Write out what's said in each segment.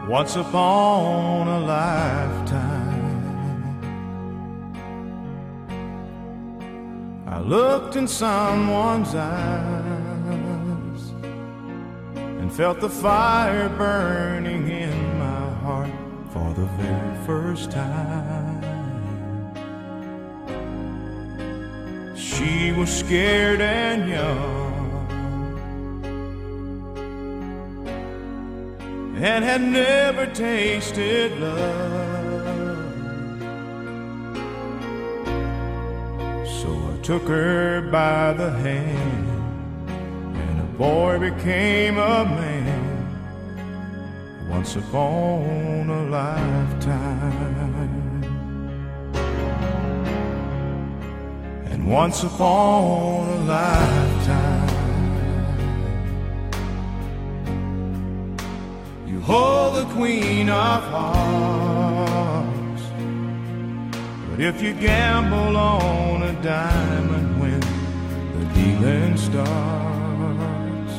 once upon a lifetime. I looked in someone's eyes and felt the fire burning in my heart for the very first time. She was scared and young and had never tasted love. So I took her by the hand, and a boy became a man once upon a lifetime. And once upon a lifetime, you hold the Queen of Hearts. But if you gamble on a diamond when the dealing starts,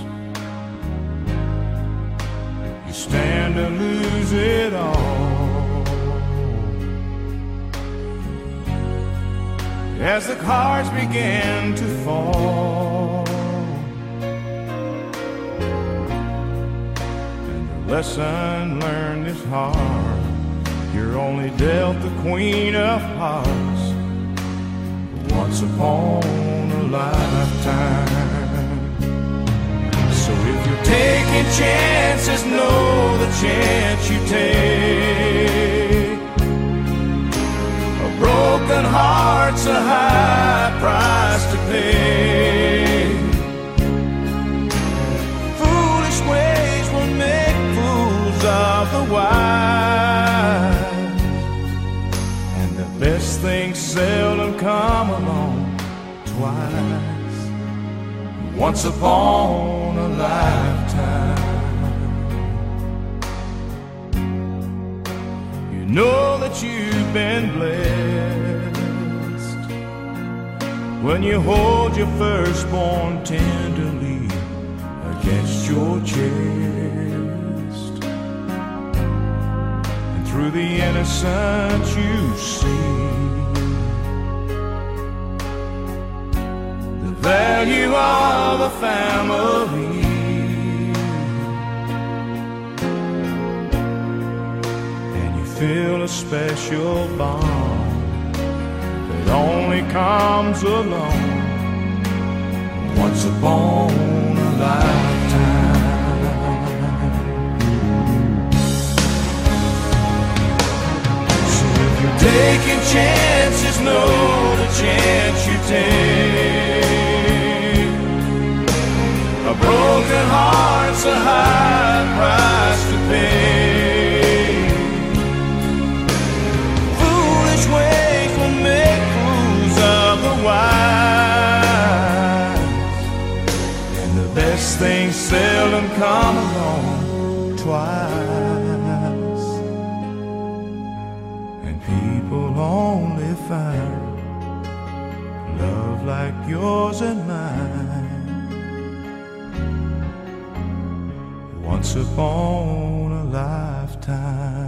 you stand to lose it all. As the cards began to fall, lesson learned is hard. You're only dealt the Queen of Hearts once upon a lifetime. So if you're taking chances, know the chance you take. A broken heart's a high price to pay. Foolish ways will make of the wise, and the best things seldom come along twice. Once upon a lifetime, you know that you've been blessed when you hold your firstborn tenderly against your chest. Through the innocence you see, the value of a family, and you feel a special bond that only comes along once upon a lifetime. Taking chances, know the chance you take. A broken heart's a high price to pay. Foolish ways will make fools of the wise, and the best things seldom come along twice. People only find love like yours and mine once upon a lifetime.